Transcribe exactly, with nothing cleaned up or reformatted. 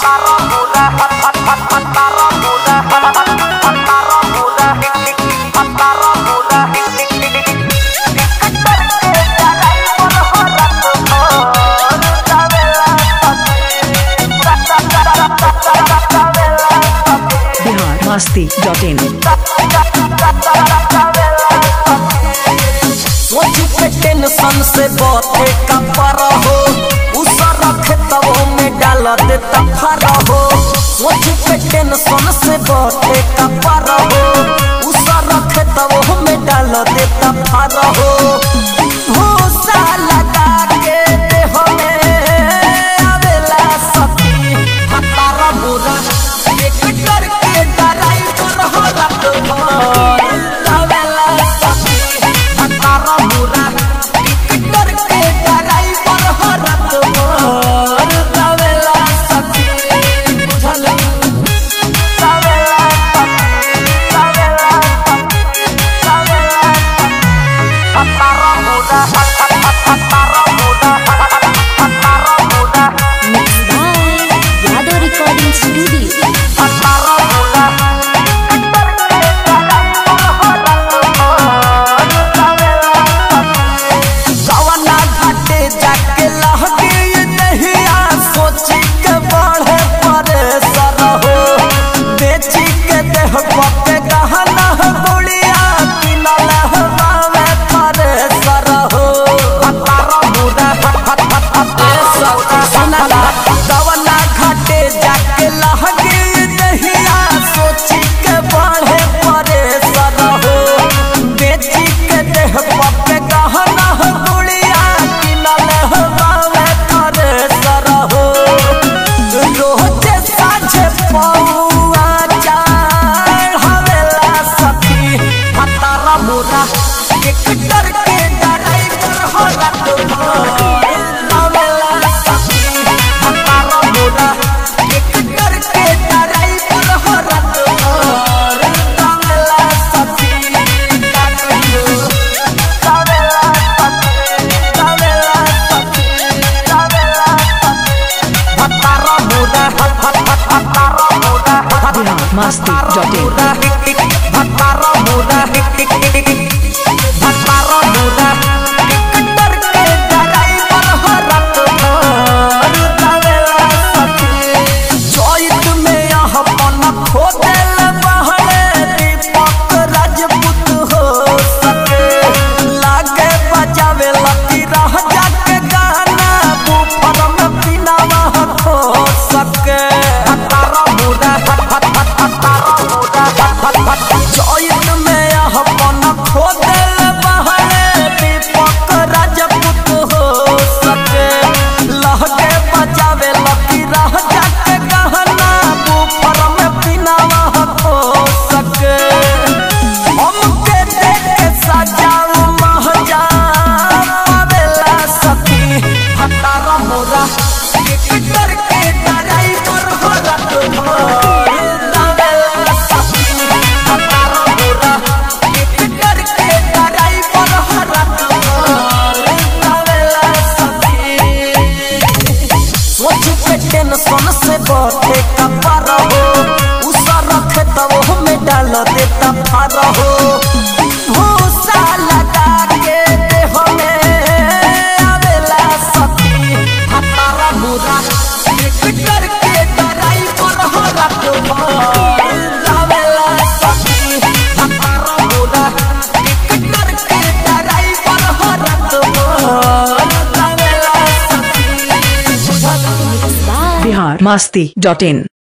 मस्ती dot इन। सोच के tension से बाते का पर हो उसा रखे तब में डाल देता फर हो। सोच के टेंशन से बाते का पर हो उसा रखे तब में डाल देता फर हो। भूसा लगा के देह में आवेला सती हतारा बुरा एक करके डराई पर हो रात भर आवेला सती हतारा बुरा एक करके डराई पर हो रात भर आवेला सती बुझल आवेला सती आवेला आवेला हतारा बुरा हतारा बुरा हतारा बुरा Yadav recording studio. Masti dot in. भतारा बुरा भतारा बुरा डर के डराई पर हो रात भर आवेला सती। चैत में अपन खो देल बहरे दीपक राजपूत हो सके लागे बजावे लकी रह जाके गाना बुफर में बिनावा हो सके। भतारा बुरा चैत में अपन खो देल बहरे दीपक राजपूत हो सके लहके बजावे लकी रह जाके गहना बुफर में बिनावा हो सके। हमके देख सजाऊ महजा आवेला सती हतारा मोरा एक करके डराई पर हो रात भर टेंशन से बाते का पर हो उसा रखे तब में डाल देता फर हो। भूसा लगा के देह में आवेला सती हतारा बुरा एक करके डराई पर हो रात भर आवेला सती हतारा बुरा एक करके डराई पर हो रात भर आवेला सती। बिहार मस्ती डॉट इन।